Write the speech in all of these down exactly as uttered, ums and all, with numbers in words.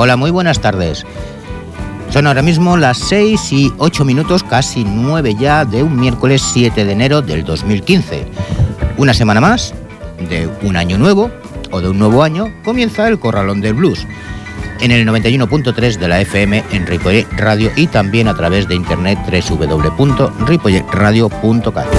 Hola, muy buenas tardes. Son ahora mismo las seis y ocho minutos, casi nueve ya, de un miércoles siete de enero del dos mil quince. Una semana más, de un año nuevo, o de un nuevo año, comienza el Corralón del Blues. En el noventa y uno punto tres de la F M en Ripollet Radio y también a través de internet doble u doble u doble u punto ripollet radio punto cat.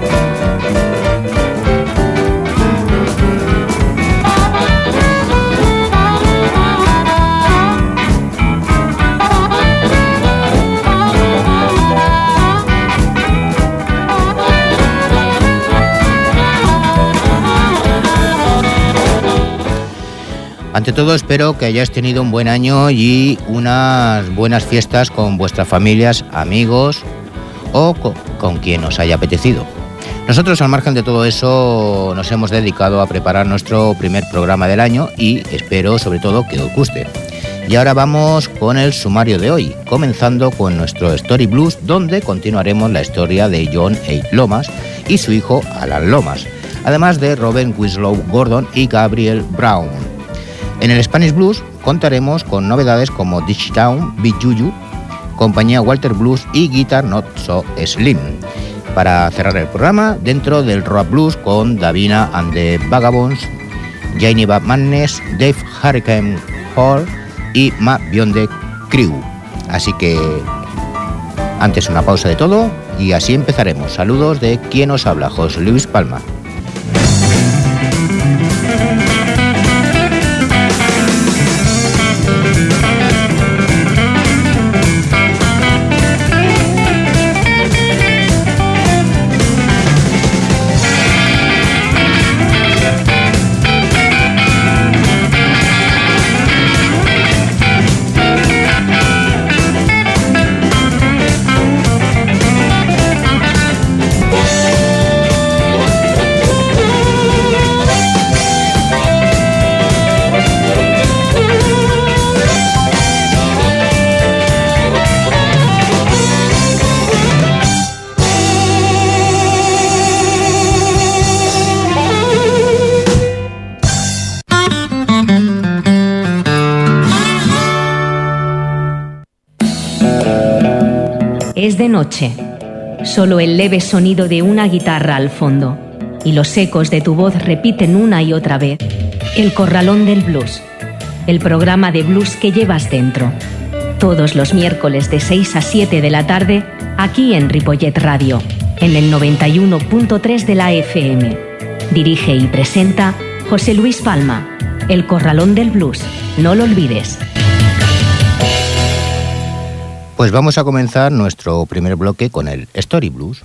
Ante todo, espero que hayáis tenido un buen año y unas buenas fiestas con vuestras familias, amigos o con, con quien os haya apetecido. Nosotros, al margen de todo eso, nos hemos dedicado a preparar nuestro primer programa del año y espero, sobre todo, que os guste. Y ahora vamos con el sumario de hoy, comenzando con nuestro Story Blues, donde continuaremos la historia de John A. Lomas y su hijo Alan Lomas, además de Robert Winslow Gordon y Gabriel Brown. En el Spanish Blues contaremos con novedades como Ditch Town, Big Juju, Compañía Walter Blues y Guitar Not So Slim. Para cerrar el programa, dentro del Rock Blues con Davina and the Vagabonds, Janie Bad Madness, Dave Hurricane Hall y Matt Beyond the Crew. Así que antes una pausa de todo y así empezaremos. Saludos de quien os habla, José Luis Palma. Es de noche, solo el leve sonido de una guitarra al fondo y los ecos de tu voz repiten una y otra vez El Corralón del Blues, el programa de blues que llevas dentro. Todos los miércoles de seis a siete de la tarde, aquí en Ripollet Radio, en el noventa y uno punto tres de la F M. Dirige y presenta José Luis Palma. El Corralón del Blues, no lo olvides. Pues vamos a comenzar nuestro primer bloque con el Story Blues.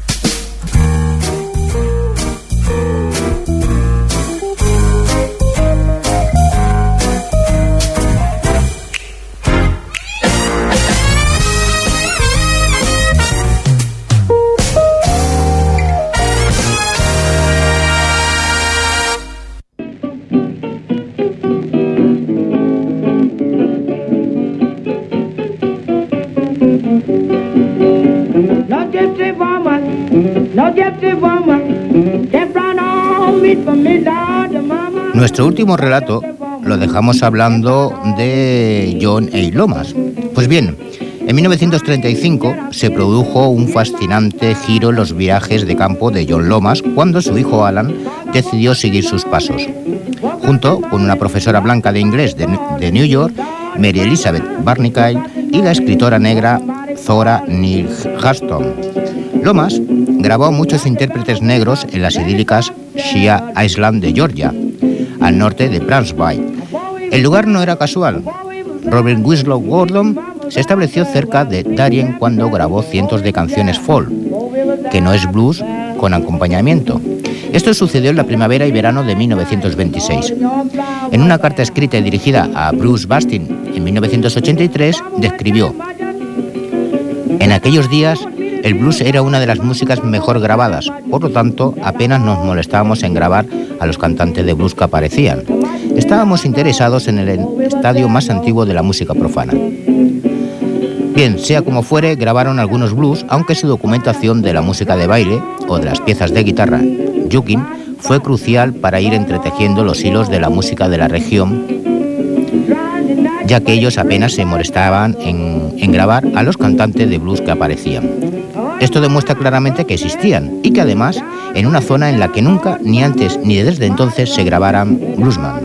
Nuestro último relato lo dejamos hablando de John A. Lomas. Pues bien, en mil novecientos treinta y cinco se produjo un fascinante giro en los viajes de campo de John Lomas cuando su hijo Alan decidió seguir sus pasos. Junto con una profesora blanca de inglés de, de New York, Mary Elizabeth Barnicay, y la escritora negra Zora Neale Hurston. Lomas grabó a muchos intérpretes negros en las idílicas Shea Island de Georgia, al norte de Brownsville. El lugar no era casual. Robert Winslow Gordon se estableció cerca de Darien cuando grabó cientos de canciones folk, que no es blues con acompañamiento. Esto sucedió en la primavera y verano de mil novecientos veintiséis. En una carta escrita y dirigida a Bruce Bastin en mil novecientos ochenta y tres, describió: en aquellos días el blues era una de las músicas mejor grabadas, por lo tanto apenas nos molestábamos en grabar a los cantantes de blues que aparecían. Estábamos interesados en el estadio más antiguo de la música profana. Bien, sea como fuere, grabaron algunos blues, aunque su documentación de la música de baile o de las piezas de guitarra, juking, fue crucial para ir entretejiendo los hilos de la música de la región ya que ellos apenas se molestaban en, en grabar a los cantantes de blues que aparecían. Esto demuestra claramente que existían y que además en una zona en la que nunca, ni antes ni desde entonces, se grabaran bluesman.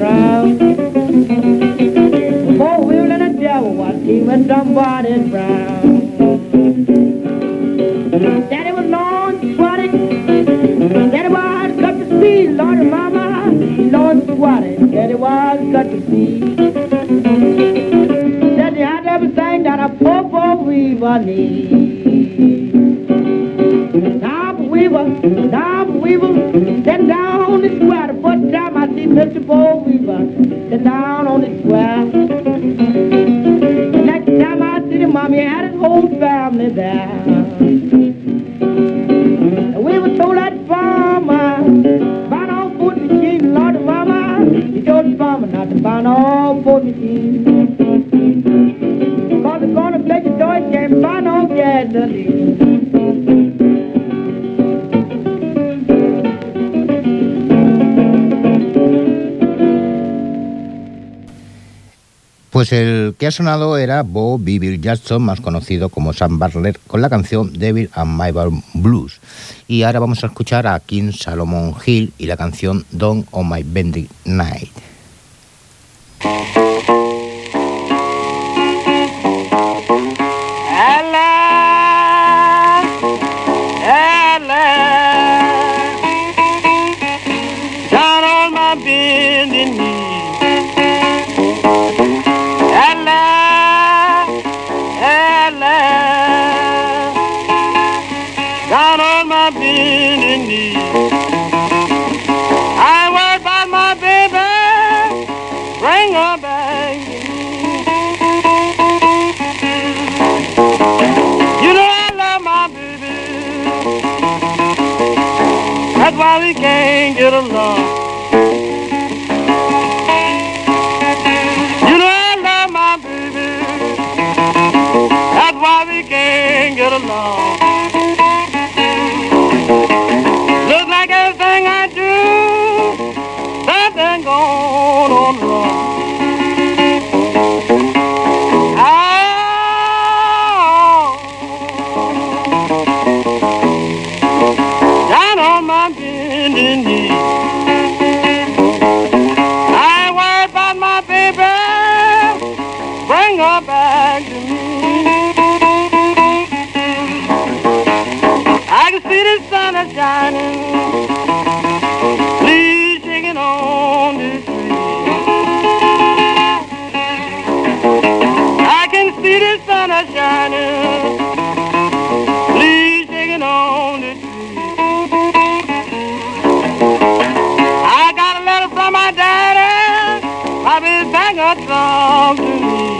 Tom Weaver, Tom Weaver, sitting down on the square. The first time I see Mister Bo Weaver, sitting down on the square. The next time I see him, Mommy had his whole family there. And we were told that farmer, bind all foot machine, Lord and Mama, he told the farmer not to bind all foot machine. Cause they're gonna play the toy, can't buy no gasoline. Pues el que ha sonado era Bo Beaver Jackson, más conocido como Sam Butler, con la canción Devil and Mayborn Blues. Y ahora vamos a escuchar a King Solomon Hill y la canción Dawn on My Bending Night. We can't get along. You know I love my baby. That's why we can't get along. Looks like everything I do, something going on wrong. Shining, please shaking on this tree. I can see the sun a shining, please shaking on this tree. I got a letter from my daddy, I'll be back up talk to me.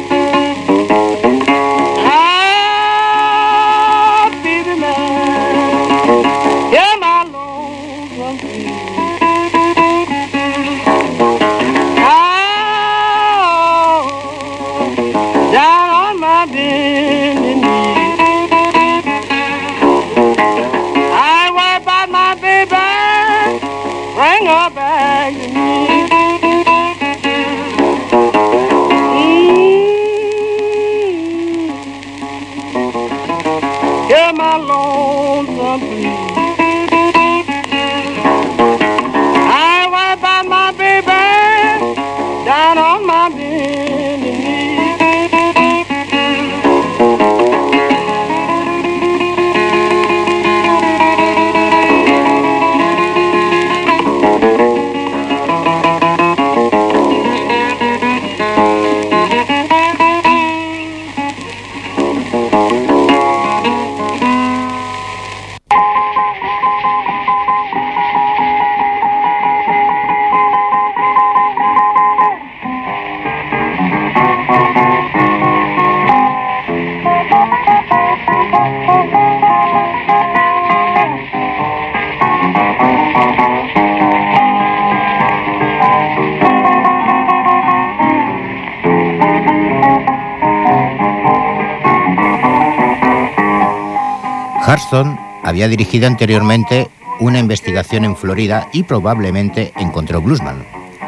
Harston había dirigido anteriormente una investigación en Florida y probablemente encontró bluesman.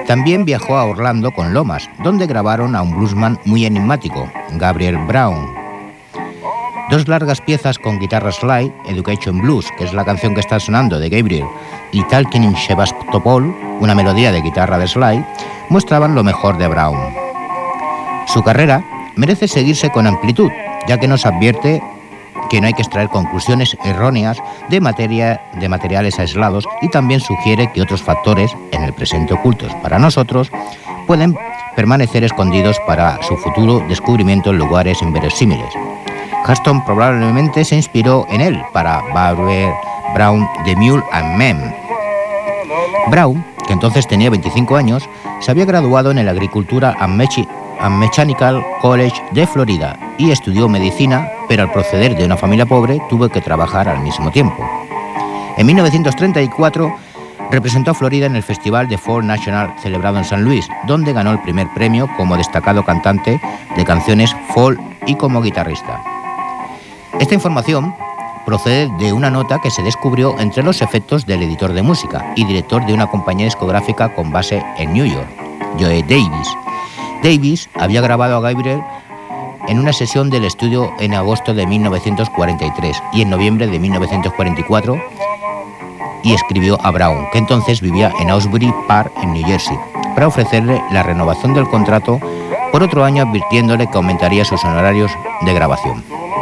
También viajó a Orlando con Lomas, donde grabaron a un bluesman muy enigmático, Gabriel Brown. Dos largas piezas con guitarra slide, Education Blues, que es la canción que está sonando de Gabriel, y Talking in Sebastopol, una melodía de guitarra de slide, mostraban lo mejor de Brown. Su carrera merece seguirse con amplitud, ya que nos advierte que no hay que extraer conclusiones erróneas de, materia, de materiales aislados, y también sugiere que otros factores, en el presente ocultos para nosotros, pueden permanecer escondidos para su futuro descubrimiento en lugares inverosímiles. Huston probablemente se inspiró en él para Gabriel Brown, The Mule and Men. Brown, que entonces tenía veinticinco años, se había graduado en el Agricultural and Mechanical College de Florida y estudió medicina, pero al proceder de una familia pobre tuvo que trabajar al mismo tiempo. En mil novecientos treinta y cuatro representó a Florida en el Festival de Folk National celebrado en San Luis, donde ganó el primer premio como destacado cantante de canciones folk y como guitarrista. Esta información procede de una nota que se descubrió entre los efectos del editor de música y director de una compañía discográfica con base en New York, Joe Davis. Davis había grabado a Gabriel en una sesión del estudio en agosto de mil novecientos cuarenta y tres y en noviembre de mil novecientos cuarenta y cuatro, y escribió a Brown, que entonces vivía en Asbury Park, en New Jersey, para ofrecerle la renovación del contrato por otro año, advirtiéndole que aumentaría sus honorarios de grabación.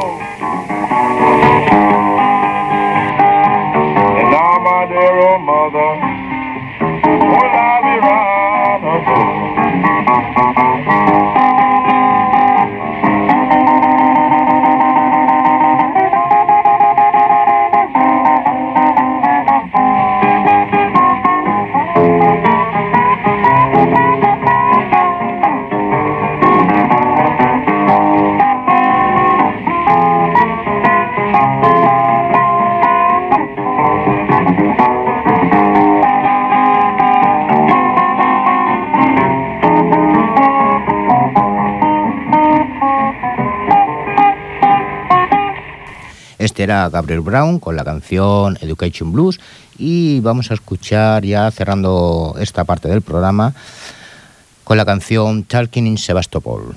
Este era Gabriel Brown con la canción Education Blues, y vamos a escuchar, ya cerrando esta parte del programa, con la canción Talking in Sebastopol.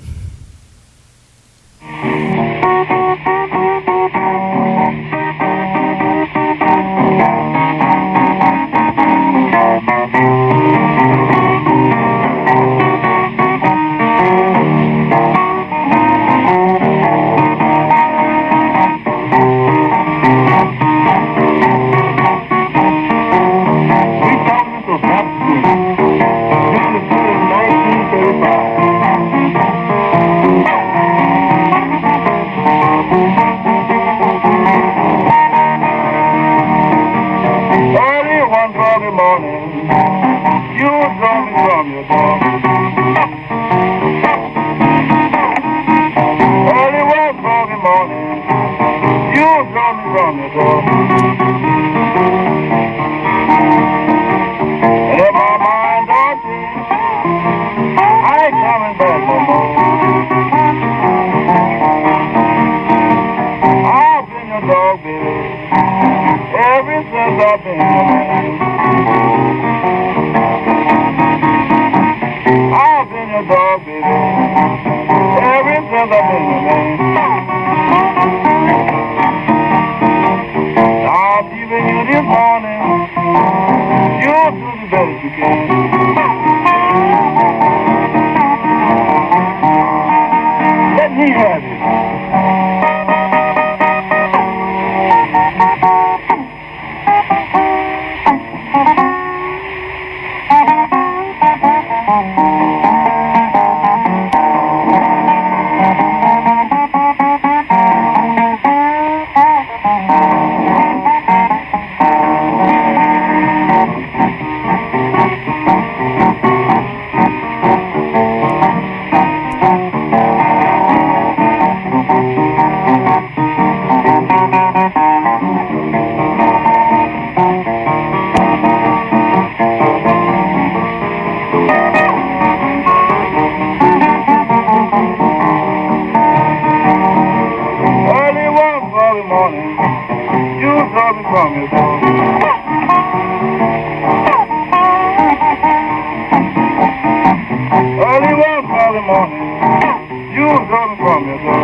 come here, son.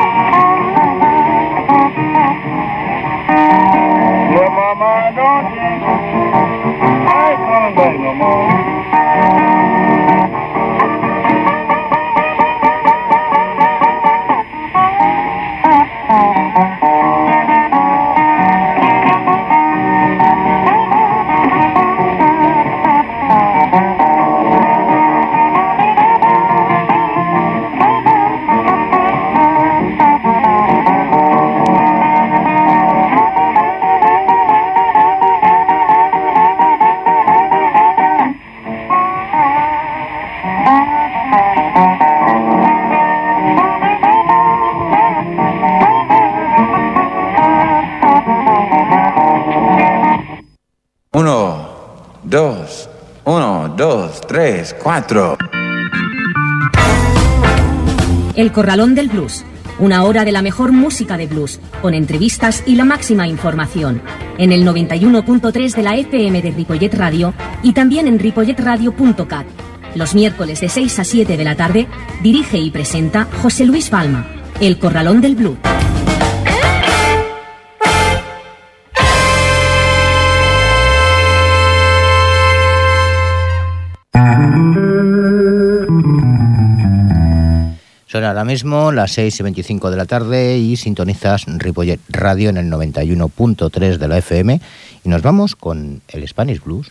Yeah, mama, don't you? I ain't coming back no more. Dos, uno, dos, tres, cuatro. El Corralón del Blues. Una hora de la mejor música de blues, con entrevistas y la máxima información. En el noventa y uno punto tres de la F M de Ripollet Radio y también en ripollet radio punto cat. Los miércoles de seis a siete de la tarde dirige y presenta José Luis Balma. El Corralón del Blues. Son ahora mismo las seis y veinticinco de la tarde y sintonizas Ripollet Radio en el noventa y uno punto tres de la F M y nos vamos con el Spanish Blues.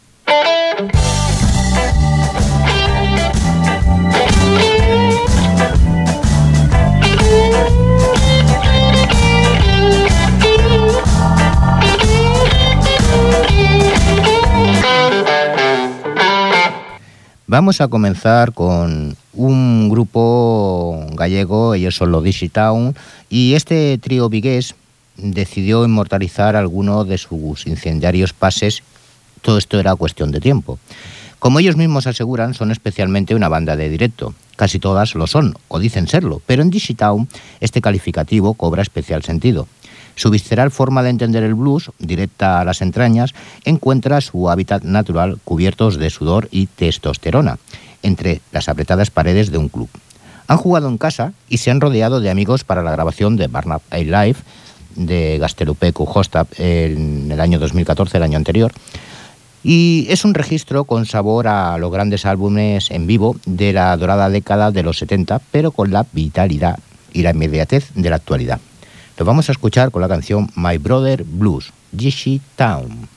Vamos a comenzar con un grupo gallego, ellos son los Dixie Town, y este trío vigués decidió inmortalizar alguno de sus incendiarios pases. Todo esto era cuestión de tiempo. Como ellos mismos aseguran, son especialmente una banda de directo. Casi todas lo son, o dicen serlo, pero en Dixie Town este calificativo cobra especial sentido. Su visceral forma de entender el blues, directa a las entrañas, encuentra su hábitat natural cubiertos de sudor y testosterona, entre las apretadas paredes de un club. Han jugado en casa y se han rodeado de amigos para la grabación de Burn Up Live de Gastelupecu Hostap en el año dos mil catorce, el año anterior. Y es un registro con sabor a los grandes álbumes en vivo de la dorada década de los setenta, pero con la vitalidad y la inmediatez de la actualidad. Lo vamos a escuchar con la canción My Brother Blues, Dixie Town.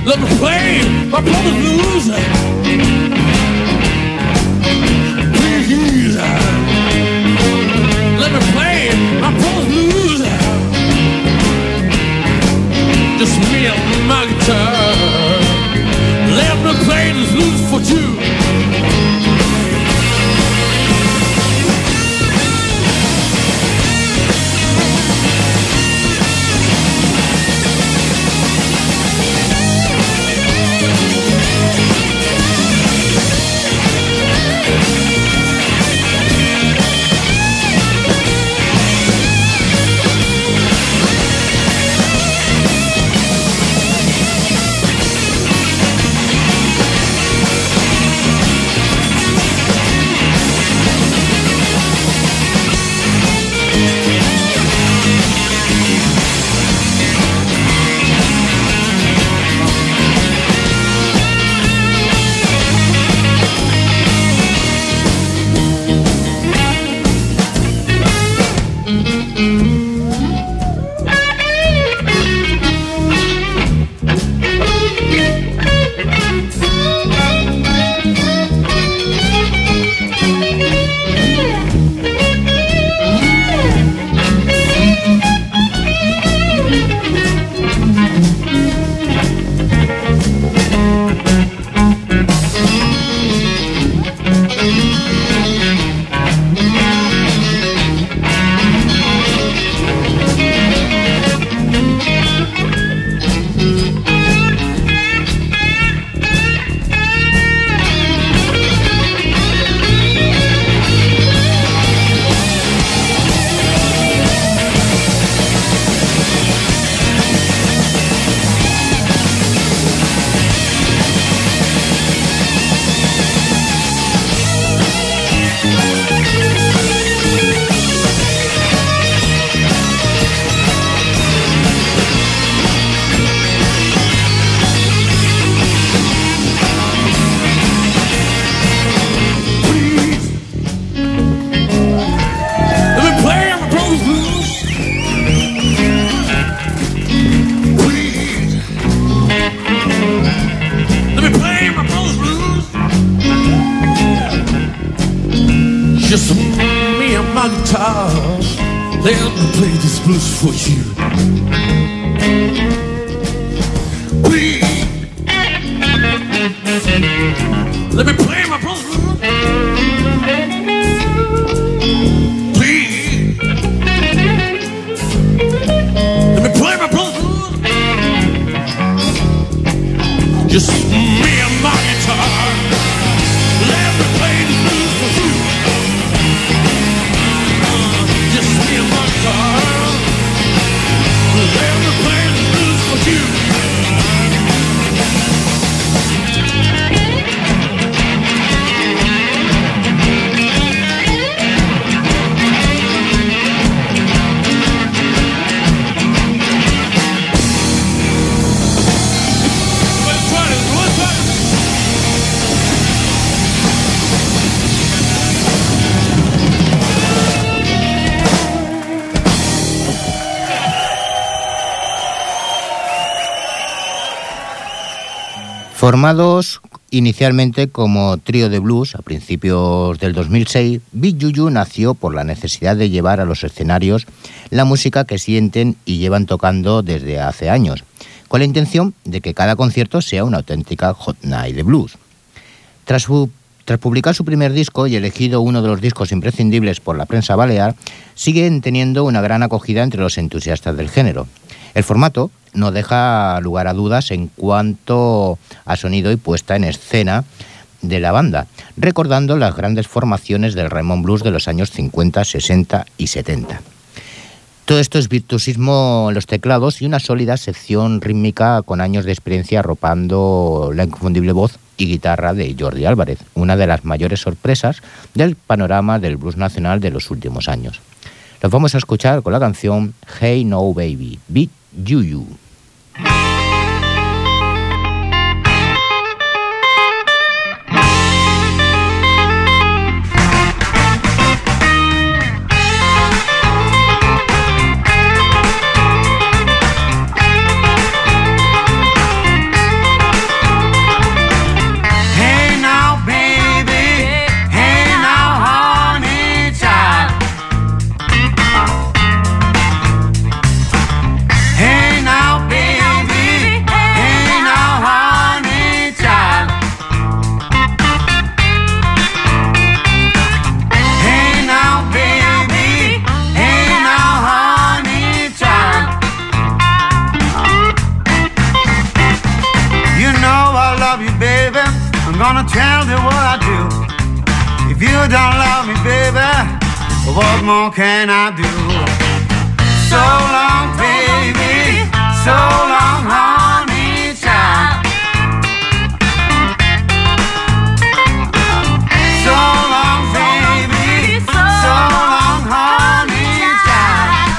Let me play my brother's blues. Please, let me play my brother's blues. Just me and my guitar. Let me play this blues for you. Just me and my guitar. Let me play this blues for you. Please, let me play my blues. Please, let me play my blues. Just me and my guitar. Let me play this blues for you. Just me and my guitar. Let me play this blues for you. Formados inicialmente como trío de blues a principios del dos mil seis, Big Juju nació por la necesidad de llevar a los escenarios la música que sienten y llevan tocando desde hace años, con la intención de que cada concierto sea una auténtica hot night de blues. Tras, su, tras publicar su primer disco y elegido uno de los discos imprescindibles por la prensa balear, siguen teniendo una gran acogida entre los entusiastas del género. El formato no deja lugar a dudas en cuanto a sonido y puesta en escena de la banda, recordando las grandes formaciones del Raymond Blues de los años cincuenta, sesenta y setenta. Todo esto es virtuosismo en los teclados y una sólida sección rítmica con años de experiencia arropando la inconfundible voz y guitarra de Jordi Álvarez, una de las mayores sorpresas del panorama del blues nacional de los últimos años. Los vamos a escuchar con la canción Hey No Baby, Big Juju. Hey love you, baby, I'm gonna tell you what I do. If you don't love me, baby, what more can I do? So long, baby, so long, honey child. So long, baby, so long, honey child.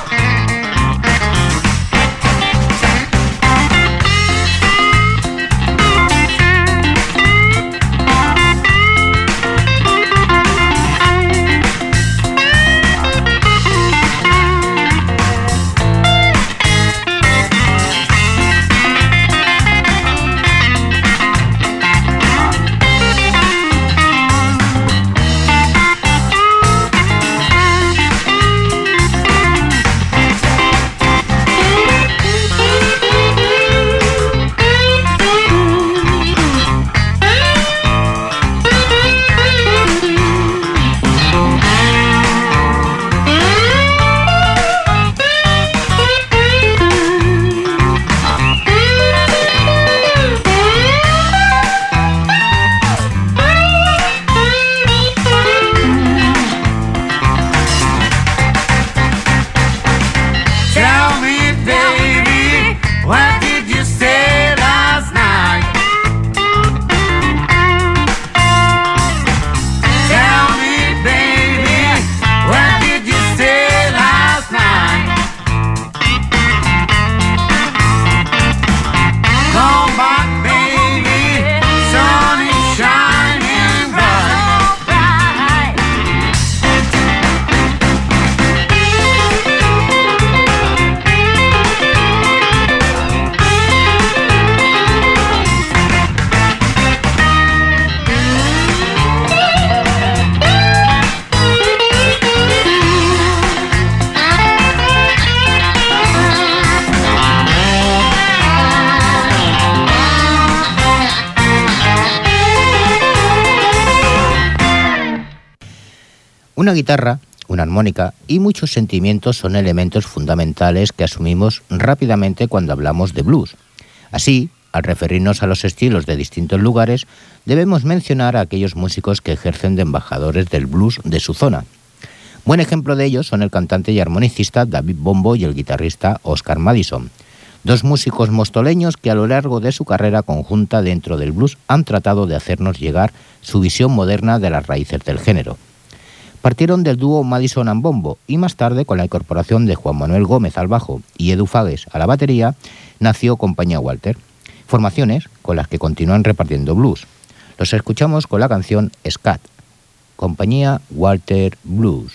Una guitarra, una armónica y muchos sentimientos son elementos fundamentales que asumimos rápidamente cuando hablamos de blues. Así, al referirnos a los estilos de distintos lugares, debemos mencionar a aquellos músicos que ejercen de embajadores del blues de su zona. Buen ejemplo de ellos son el cantante y armonicista David Bombo y el guitarrista Oscar Madison, dos músicos mostoleños que a lo largo de su carrera conjunta dentro del blues han tratado de hacernos llegar su visión moderna de las raíces del género. Partieron del dúo Madison and Bombo y más tarde, con la incorporación de Juan Manuel Gómez al bajo y Edu Fages a la batería, nació Compañía Walter, formaciones con las que continúan repartiendo blues. Los escuchamos con la canción Scat, Compañía Walter Blues.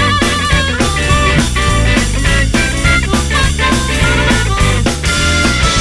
We'll be right back.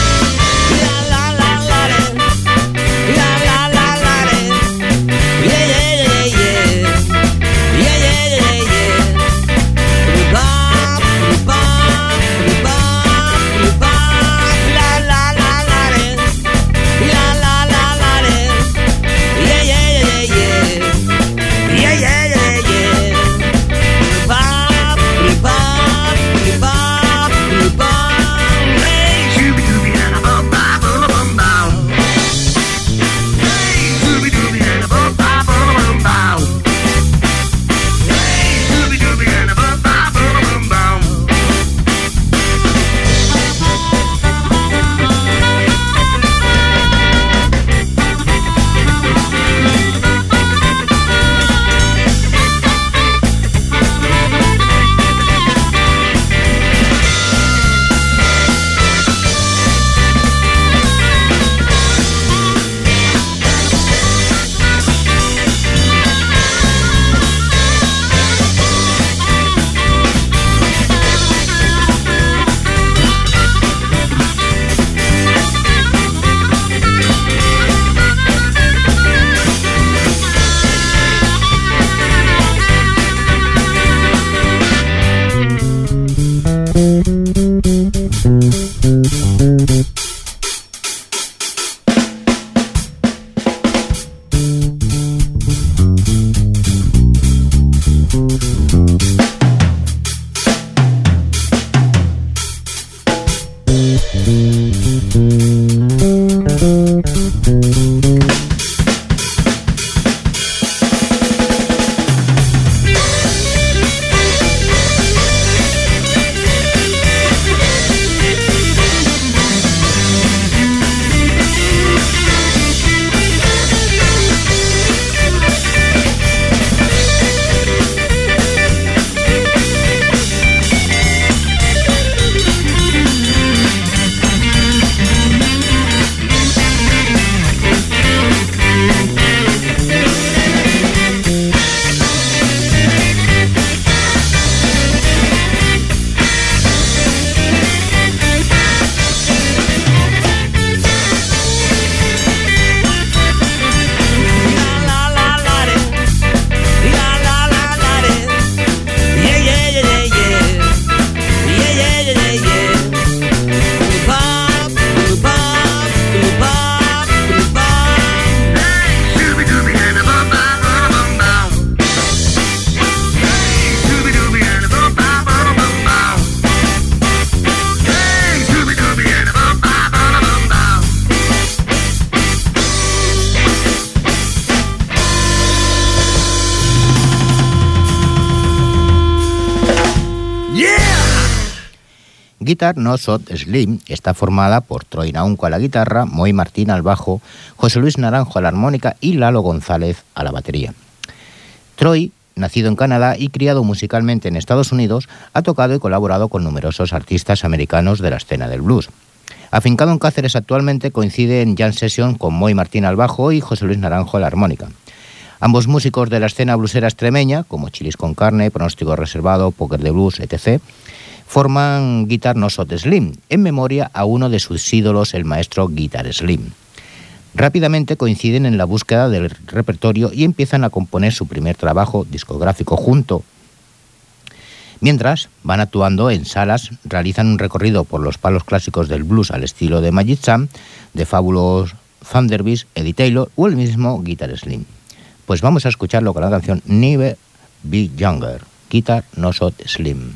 Guitar No Shot Slim está formada por Troy Naunco a la guitarra, Moy Martín al bajo, José Luis Naranjo a la armónica y Lalo González a la batería. Troy, nacido en Canadá y criado musicalmente en Estados Unidos, ha tocado y colaborado con numerosos artistas americanos de la escena del blues. Afincado en Cáceres actualmente, coincide en jam session con Moy Martín al bajo y José Luis Naranjo a la armónica. Ambos músicos de la escena bluesera extremeña, como Chilis con Carne, Pronóstico Reservado, Póker de Blues, etcétera, forman Guitar No Shot Slim, en memoria a uno de sus ídolos, el maestro Guitar Slim. Rápidamente coinciden en la búsqueda del repertorio y empiezan a componer su primer trabajo discográfico junto. Mientras van actuando en salas, realizan un recorrido por los palos clásicos del blues al estilo de Magic Sam, de Fabulous Thunderbeats, Eddie Taylor o el mismo Guitar Slim. Pues vamos a escucharlo con la canción Never Be Younger, Guitar No Shot Slim.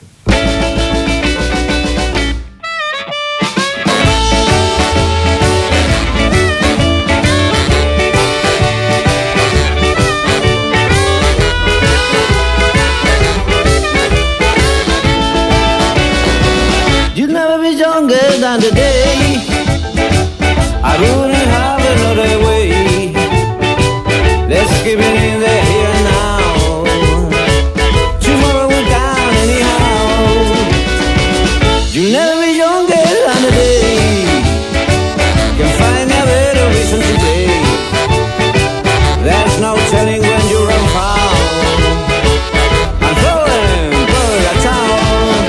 You'll never be younger than today. I wouldn't have another way. Let's give it in the here and now. Tomorrow we're down anyhow. You'll never be younger than today. Can find a better reason today. There's no telling when you're unfound. I'm throwing bird a town.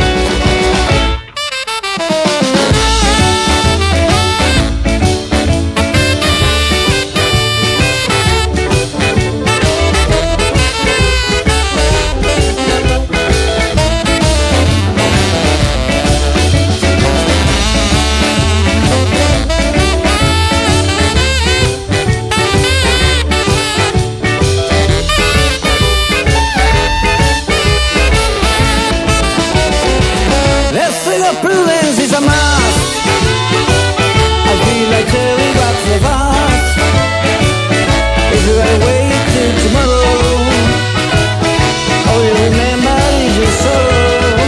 Prudence is a must. I feel like telling what's the past. If you gotta wait till tomorrow, all you remember is your sorrow.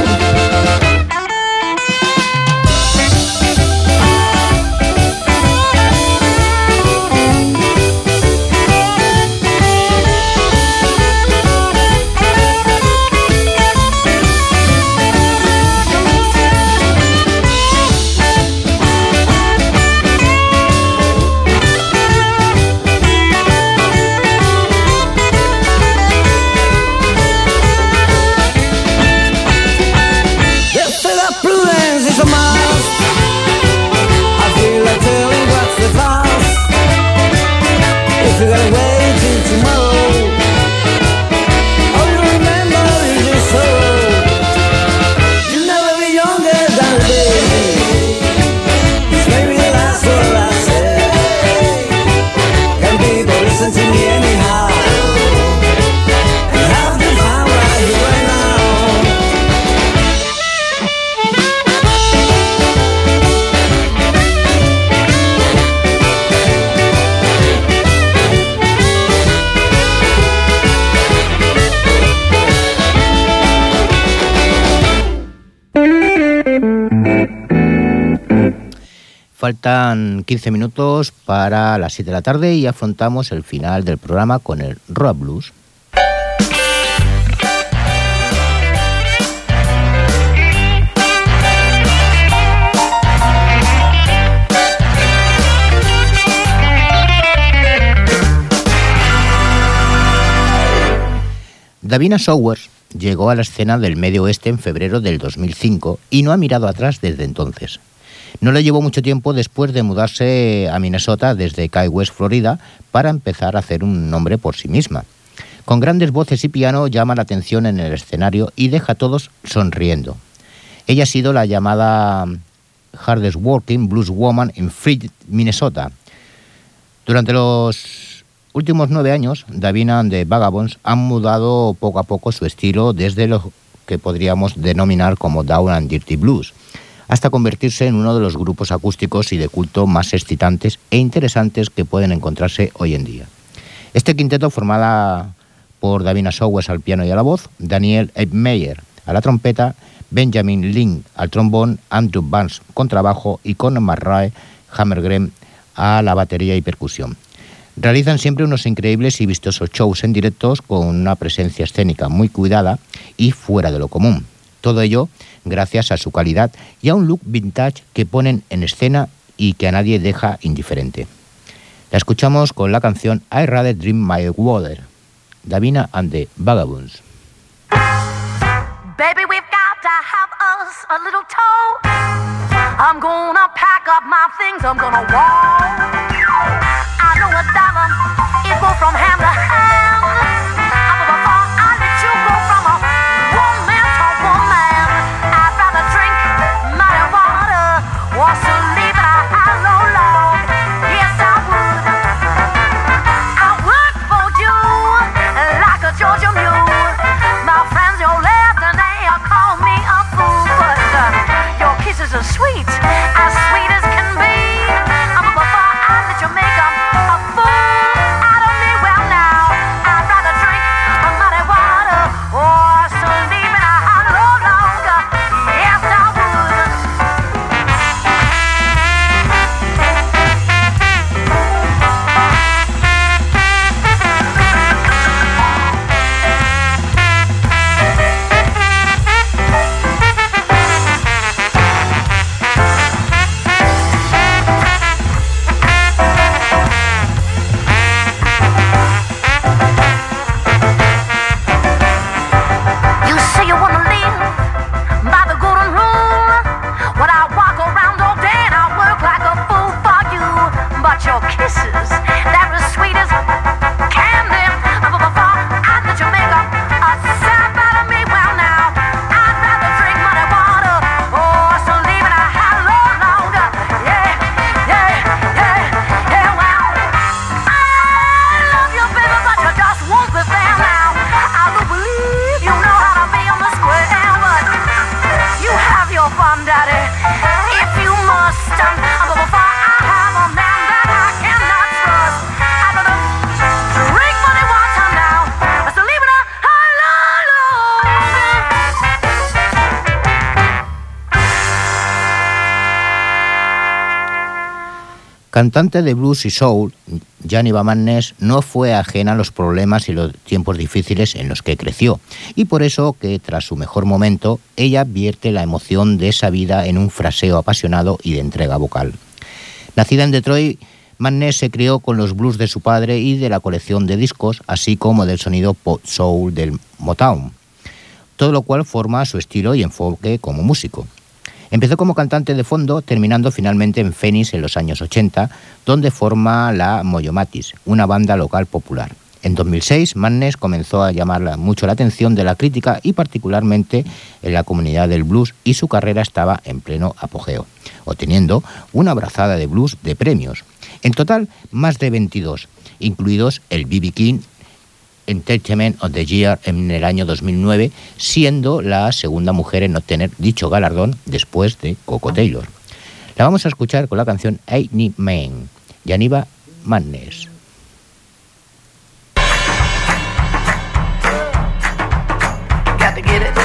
Faltan quince minutos para las siete de la tarde y afrontamos el final del programa con el Rock Blues. Davina Sowers llegó a la escena del Medio Oeste en febrero del dos mil cinco y no ha mirado atrás desde entonces. No le llevó mucho tiempo después de mudarse a Minnesota desde Key West, Florida, para empezar a hacer un nombre por sí misma. Con grandes voces y piano llama la atención en el escenario y deja a todos sonriendo. Ella ha sido la llamada Hardest Working Blues Woman en Free, Minnesota. Durante los últimos nueve años, Davina and the Vagabonds han mudado poco a poco su estilo desde lo que podríamos denominar como Down and Dirty Blues, hasta convertirse en uno de los grupos acústicos y de culto más excitantes e interesantes que pueden encontrarse hoy en día. Este quinteto, formada por Davina Sowers al piano y a la voz, Daniel Meyer a la trompeta, Benjamin Link al trombón, Andrew Barnes contrabajo y Conor McRae Hammergren a la batería y percusión. Realizan siempre unos increíbles y vistosos shows en directos con una presencia escénica muy cuidada y fuera de lo común. Todo ello gracias a su calidad y a un look vintage que ponen en escena y que a nadie deja indiferente. La escuchamos con la canción I Rather Drink My Water, Davina and the Vagabonds. Baby, we've got to have us a little tow. I'm gonna pack up my things, I'm gonna walk. I know a dollar, it goes from hand to hand. But before I let you go from a woman to woman, I'd rather drink my water or to leave it out alone. Yes, I would. I work for you like a Georgia mule. My friends, your left and they call me a fool, but uh, your kisses are sweet, as sweet as can be. Uh, but before I let you make a, a fool out of me, well now, I'd rather drink muddy water or to leave it out no longer. Yes, I would. You say you wanna live by the golden rule. When I walk around all day and I work like a fool for you, but your kisses, they're as sweet as candy. But before I let you make a, a sap out of me, well now, I'd rather drink muddy water or so leave it out no longer. Yeah, yeah, yeah, yeah, well, I love you, baby, but you just won't be fair now. I do believe you know how to be on the square, but you have your fun, daddy, if you must. Um, but before I have a man that I cannot trust, I'd rather drink money water now, so leave it alone. Cantante de blues y soul, Janiva Madness no fue ajena a los problemas y los tiempos difíciles en los que creció, y por eso que tras su mejor momento, ella vierte la emoción de esa vida en un fraseo apasionado y de entrega vocal. Nacida en Detroit, Madness se crió con los blues de su padre y de la colección de discos, así como del sonido pop soul del Motown, todo lo cual forma su estilo y enfoque como músico. Empezó como cantante de fondo, terminando finalmente en Phoenix en los años ochenta, donde forma la Moyomatis, una banda local popular. En dos mil seis, Madness comenzó a llamar mucho la atención de la crítica y particularmente en la comunidad del blues, y su carrera estaba en pleno apogeo, obteniendo una brazada de blues de premios. En total, más de veintidós, incluidos el B B King Entertainment of the Year en el año dos mil nueve, siendo la segunda mujer en obtener dicho galardón después de Coco Taylor. La vamos a escuchar con la canción Ain't Need Man, Janiva Madness. Got to get it.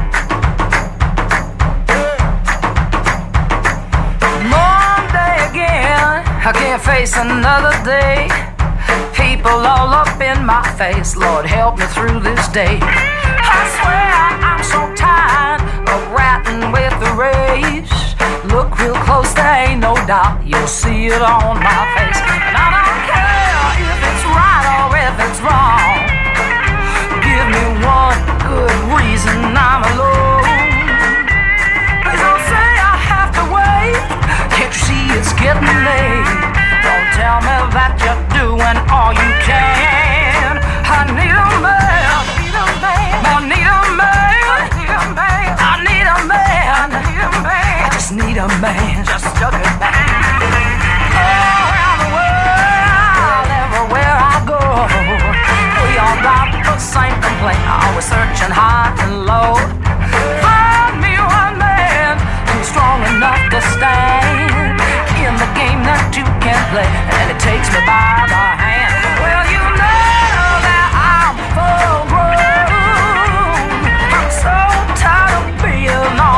Monday again, I can't face another day. People all up in my face, Lord help me through this day. I swear I'm so tired of ratting with the race. Look real close, there ain't no doubt, you'll see it on my face. And I don't care if it's right or if it's wrong. Give me one good reason I'm alone. Please don't say I have to wait, can't you see it's getting late? Don't tell me that you're doing all you can. I need a man, I need a man, I need a man, I need a man, I need a man, I just need a man, just a good man. All around the world, everywhere I go, we all got the same complaint, always searching high and low. Find me one man who's strong enough to stand in the game that you can play, and it takes me by the hand. Well, you know that I'm full grown. I'm so tired of being on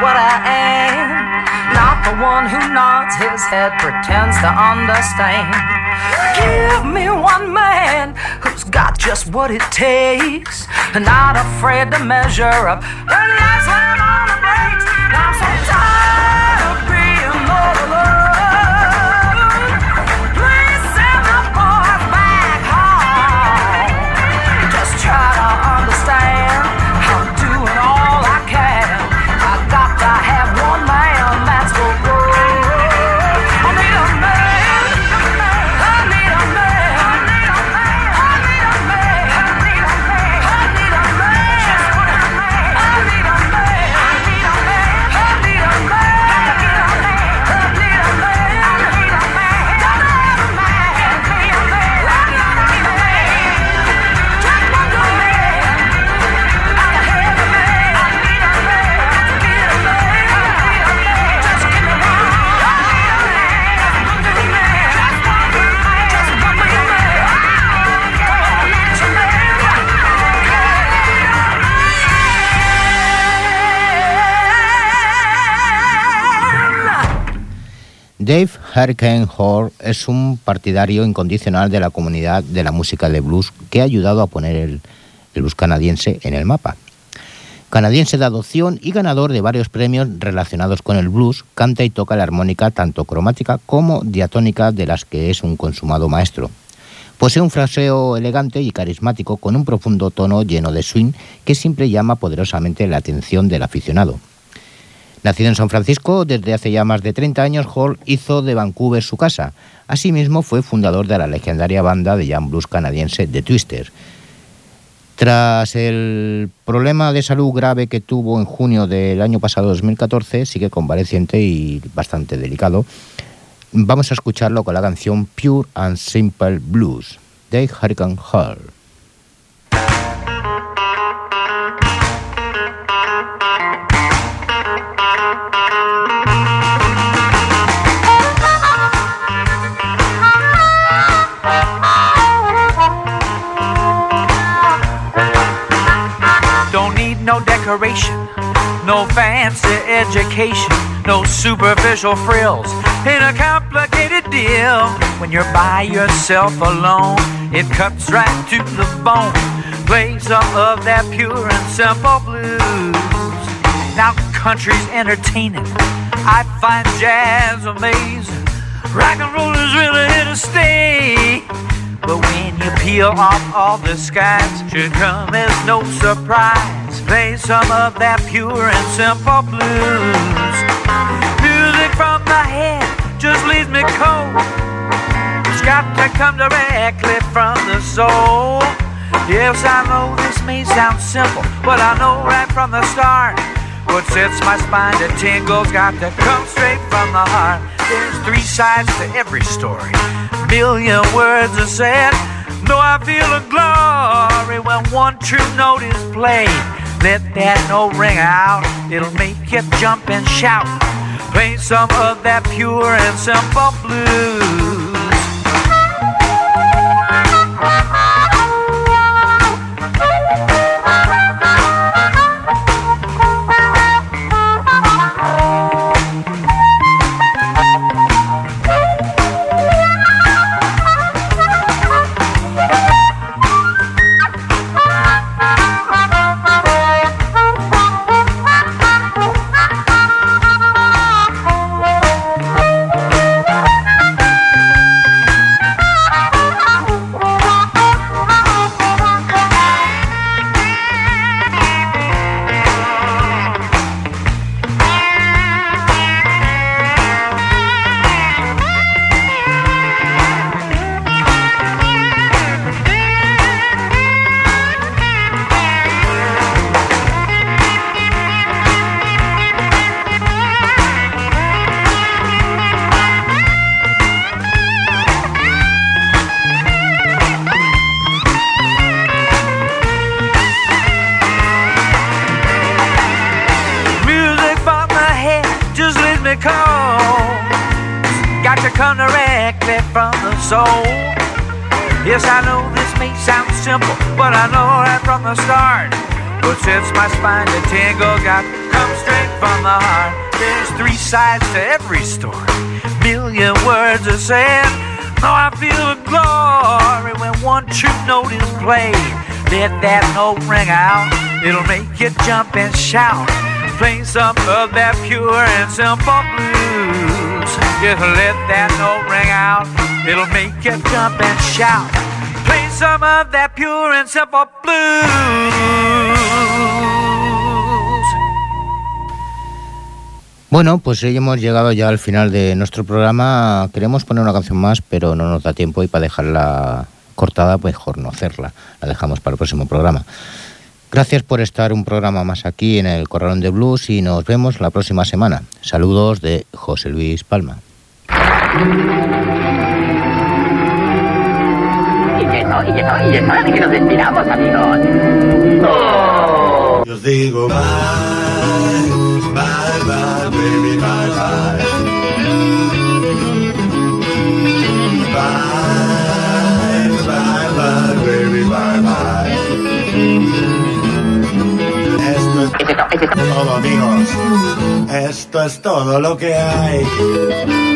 what I am. Not the one who nods his head, pretends to understand. Give me one man who's got just what it takes, and not afraid to measure up and not slam on the brakes. I'm so tired of being all alone. Please send the boys back home. Just try to understand, I'm doing all I can. I got to have one man, that's for good. I need a man, I need a man, I need a man, I need a man, I need a man, I need a man, just put a man, I need a man, I need a man, I need a man, I need a man, I need a man, I need a man, gotta have a man, give me a man, I need a man, just one good man, I gotta have a man, I need a man, I need a man, I need a man, just give me one, I need a man, just one good man, just one good man, just one good man, come on, let your man, Dave Hurricane Hall es un partidario incondicional de la comunidad de la música de blues que ha ayudado a poner el, el blues canadiense en el mapa. Canadiense de adopción y ganador de varios premios relacionados con el blues, canta y toca la armónica tanto cromática como diatónica, de las que es un consumado maestro. Posee un fraseo elegante y carismático con un profundo tono lleno de swing que siempre llama poderosamente la atención del aficionado. Nacido en San Francisco, desde hace ya más de treinta años, Hall hizo de Vancouver su casa. Asimismo, fue fundador de la legendaria banda de jam blues canadiense The Twisters. Tras el problema de salud grave que tuvo en junio del año pasado, dos mil catorce, sigue convaleciente y bastante delicado. Vamos a escucharlo con la canción Pure and Simple Blues, de Hurricane Hall. No decoration, no fancy education, no superficial frills. Ain't a complicated deal. When you're by yourself alone, it cuts right to the bone. Play some of that pure and simple blues. Now country's entertaining, I find jazz amazing. Rock and roll is really here to stay. But when you peel off all the skies, should come as no surprise. Play some of that pure and simple blues. Music from the head just leaves me cold. It's got to come directly from the soul. Yes, I know this may sound simple, but I know right from the start what sets my spine to tingle's got to come straight from the heart. There's three sides to every story, million words are said. Though I feel a glory when one true note is played. Let that note ring out, it'll make you jump and shout. Play some of that pure and simple blues. Yes, I know this may sound simple, but I know right from the start what sets my spine to tingle got to come straight from the heart. There's three sides to every story. Million words are said. Oh, I feel the glory when one true note is played. Let that note ring out. It'll make you jump and shout. Play some of that pure and simple blues. Just let that note ring out. It'll make you jump and shout. Play some of that pure and simple blues. Bueno, pues hoy hemos llegado ya al final de nuestro programa. Queremos poner una canción más, pero no nos da tiempo y para dejarla cortada, pues mejor no hacerla. La dejamos para el próximo programa. Gracias por estar un programa más aquí en el Corralón de Blues y nos vemos la próxima semana. Saludos de José Luis Palma. Y eso, y eso, y es hora de que nos despidamos, amigos. ¡Oh! Yo os digo bye, bye, bye, baby, bye, bye. Bye, bye, bye, baby, bye, bye. Esto es todo, amigos. Esto es todo lo que hay.